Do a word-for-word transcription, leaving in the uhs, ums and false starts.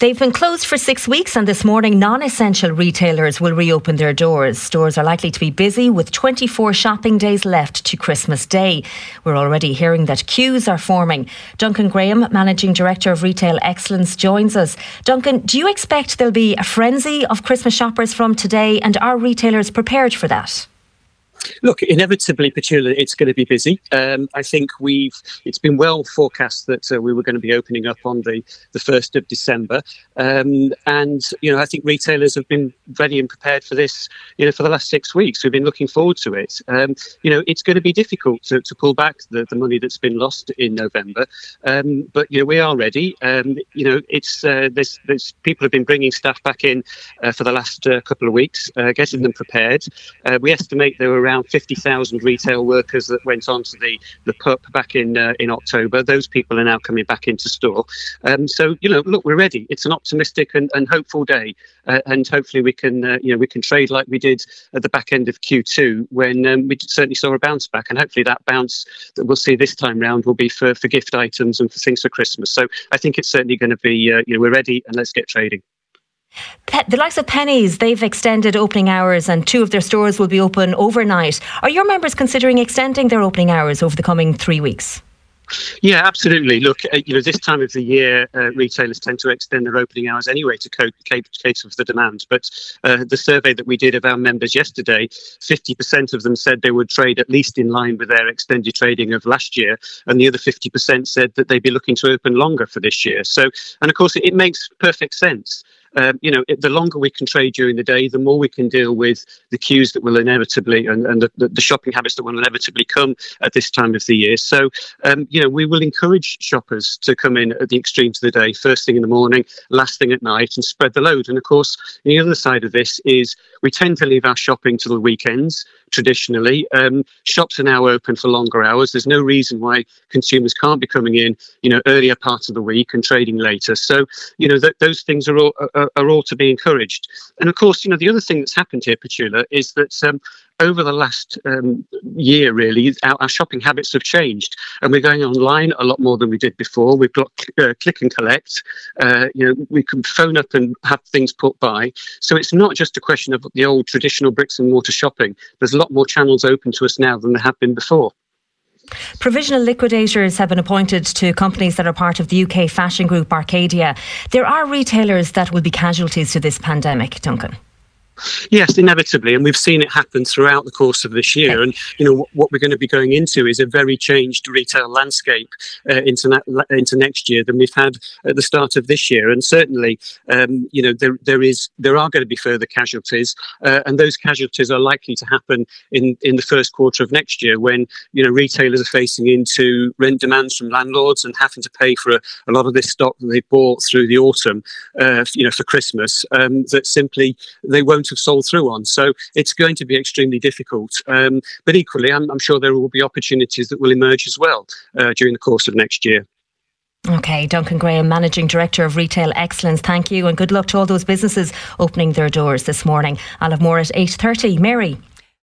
They've been closed for six weeks and this morning non-essential retailers will reopen their doors. Stores are likely to be busy with twenty-four shopping days left to Christmas Day. We're already hearing that queues are forming. Duncan Graham, Managing Director of Retail Excellence, joins us. Duncan, do you expect there'll be a frenzy of Christmas shoppers from today, and are retailers prepared for that? Look, inevitably, Petula, it's going to be busy. Um, I think we've. It's been well forecast that uh, we were going to be opening up on the the first of December, um, and you know, I think retailers have been ready and prepared for this. You know, for the last six weeks, we've been looking forward to it. Um, you know, it's going to be difficult to, to pull back the, the money that's been lost in November, um, but you know, we are ready. Um, you know, it's uh, there's, there's people have been bringing staff back in uh, for the last uh, couple of weeks, uh, getting them prepared. Uh, we estimate there were around around fifty thousand retail workers that went onto the, the P U P back in uh, in October. Those people are now coming back into store. Um, so, you know, look, we're ready. It's an optimistic and, and hopeful day. Uh, and hopefully we can, uh, you know, we can trade like we did at the back end of Q two when um, we certainly saw a bounce back. And hopefully that bounce that we'll see this time round will be for, for gift items and for things for Christmas. So I think it's certainly going to be, uh, you know, we're ready and let's get trading. The likes of Penneys, they've extended opening hours and two of their stores will be open overnight. Are your members considering extending their opening hours over the coming three weeks? Yeah, absolutely. Look, uh, you know, this time of the year, uh, retailers tend to extend their opening hours anyway to cope, cater for the demand. But uh, the survey that we did of our members yesterday, fifty percent of them said they would trade at least in line with their extended trading of last year. And the other fifty percent said that they'd be looking to open longer for this year. So, and of course, it, it makes perfect sense. Um, you know, it, the longer we can trade during the day, the more we can deal with the queues that will inevitably and, and the, the shopping habits that will inevitably come at this time of the year. So, um, you know, we will encourage shoppers to come in at the extremes of the day, first thing in the morning, last thing at night, and spread the load. And of course, the other side of this is we tend to leave our shopping to the weekends. Traditionally, um, shops are now open for longer hours. There's no reason why consumers can't be coming in, you know, earlier parts of the week and trading later. So, you know, th- those things are all are, are all to be encouraged. And of course, you know, the other thing that's happened here, Petula, is that um, over the last um, year, really, our, our shopping habits have changed, and we're going online a lot more than we did before. We've got uh, click and collect. Uh, you know, we can phone up and have things put by. So it's not just a question of the old traditional bricks and mortar shopping. There's a lot more channels open to us now than there have been before. Provisional liquidators have been appointed to companies that are part of the U K fashion group Arcadia. There are retailers that will be casualties to this pandemic, Duncan. Yes, inevitably, and we've seen it happen throughout the course of this year. And you know what we're going to be going into is a very changed retail landscape uh, into na- into next year than we've had at the start of this year. And certainly, um, you know, there there is there are going to be further casualties, uh, and those casualties are likely to happen in in the first quarter of next year when you know retailers are facing into rent demands from landlords and having to pay for a, a lot of this stock that they bought through the autumn, uh, you know, for Christmas um, that simply they won't have sold through on. So it's going to be extremely difficult. Um, but equally, I'm, I'm sure there will be opportunities that will emerge as well uh, during the course of next year. OK, Duncan Graham, Managing Director of Retail Excellence, thank you and good luck to all those businesses opening their doors this morning. I'll have more at eight thirty. Mary.